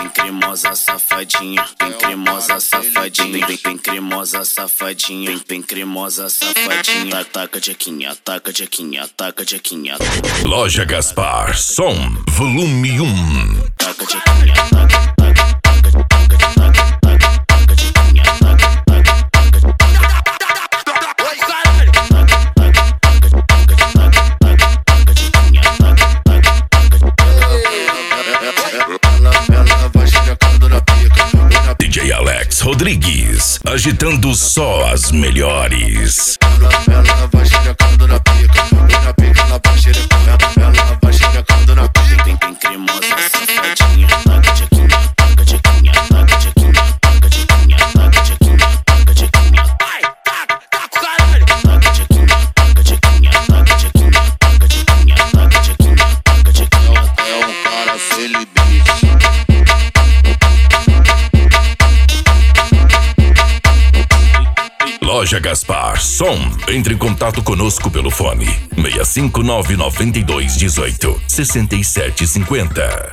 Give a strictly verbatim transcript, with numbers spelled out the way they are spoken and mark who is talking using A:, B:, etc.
A: Vem cremosa safadinha, vem cremosa safadinha, vem, vem cremosa safadinha, vem, vem cremosa safadinha. Ataca Jequinha, ataca Jequinha, ataca Jequinha.
B: Loja Gaspar, som volume um.
A: Ataca Jequinha, ataca, ataca, ataca, ataca, ataca, ataca Jequinha, ataca, ataca, ataca, ataca. Oi, caralho! Ataca, ataca, ataca, ataca, ataca, ataca Jequinha, ataca, ataca, ataca.
C: Ela vai xerecando na pica.
B: D J Alex Rodrigues, agitando só as melhores.
C: Ela vai xerecando na pica. Na pica ela vai xerecando. Ela vai xerecando na pica.
A: Vem, vem cremosa safadinha, ataca Jequinha, ataca Jequinha, ataca Jequinha, ataca Jequinha, ataca Jequinha, ataca Jequinha. Vai, taca, taca o caralho. Ataca Jequinha, ataca Jequinha, ataca Jequinha, ataca Jequinha, ataca Jequinha, ataca Jequinha.
C: É um cara feliz.
B: Loja Gaspar, som. Entre em contato conosco pelo fone seis cinco nove nove dois um oito, seis sete cinco zero.